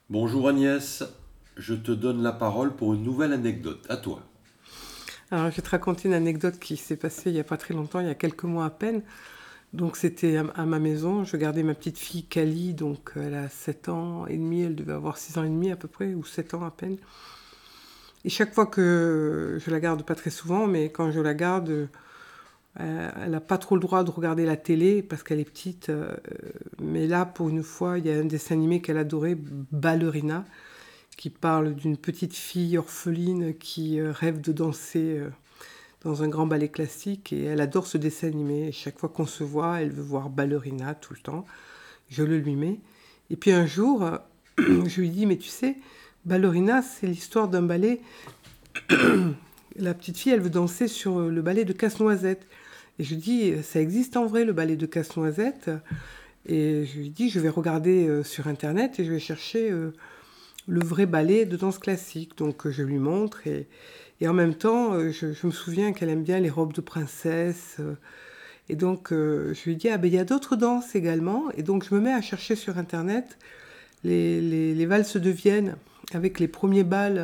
Bonjour Agnès, je te donne la parole pour une nouvelle anecdote. À toi. Alors, je vais te raconter une anecdote qui s'est passée il n'y a pas très longtemps, il y a quelques mois à peine. Donc, c'était à ma maison. Je gardais ma petite fille Kali, donc elle a 7 ans et demi, elle devait avoir 6 ans et demi à peu près, ou 7 ans à peine. Et chaque fois que je la garde, pas très souvent, mais quand je la garde, elle n'a pas trop le droit de regarder la télé parce qu'elle est petite. Mais là, pour une fois, il y a un dessin animé qu'elle adorait, Ballerina, qui parle d'une petite fille orpheline qui rêve de danser dans un grand ballet classique et elle adore ce dessin animé. Et chaque fois qu'on se voit, elle veut voir Ballerina tout le temps. Je le lui mets. Et puis un jour, je lui dis, mais tu sais, Ballerina, c'est l'histoire d'un ballet. La petite fille, elle veut danser sur le ballet de Casse-Noisette. Et je lui dis, ça existe en vrai, le ballet de Casse-Noisette. Et je lui dis, je vais regarder sur Internet et je vais chercher le vrai ballet de danse classique. Donc je lui montre et en même temps, je me souviens qu'elle aime bien les robes de princesse. Et donc je lui dis, ah ben il y a d'autres danses également. Et donc je me mets à chercher sur Internet les valses de Vienne avec les premiers bals,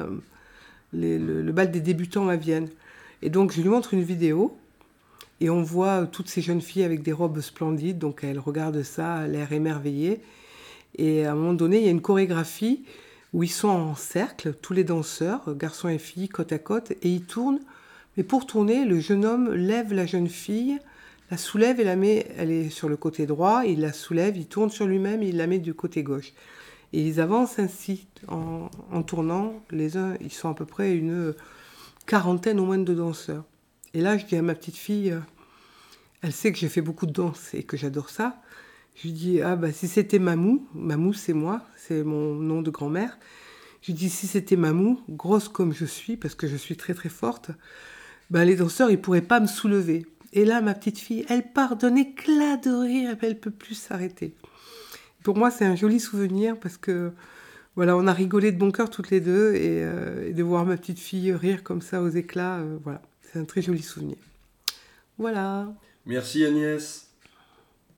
le bal des débutants à Vienne. Et donc je lui montre une vidéo et on voit toutes ces jeunes filles avec des robes splendides. Donc elle regarde ça, l'air émerveillée. Et à un moment donné, il y a une chorégraphie où ils sont en cercle, tous les danseurs, garçons et filles, côte à côte, et ils tournent. Mais pour tourner, le jeune homme lève la jeune fille, la soulève et la met, elle est sur le côté droit, il la soulève, il tourne sur lui-même et il la met du côté gauche. Et ils avancent ainsi en tournant, les uns, ils sont à peu près une quarantaine au moins de danseurs. Et là, je dis à ma petite fille, elle sait que j'ai fait beaucoup de danse et que j'adore ça. Je lui dis, ah bah si c'était Mamou, Mamou c'est moi, c'est mon nom de grand-mère. Je lui dis, si c'était Mamou, grosse comme je suis, parce que je suis très très forte, ben les danseurs, ils pourraient pas me soulever. Et là, ma petite fille, elle part d'un éclat de rire, elle peut plus s'arrêter. Pour moi, c'est un joli souvenir parce que voilà, on a rigolé de bon cœur toutes les deux et de voir ma petite fille rire comme ça aux éclats, voilà, c'est un très joli souvenir. Voilà. Merci Agnès.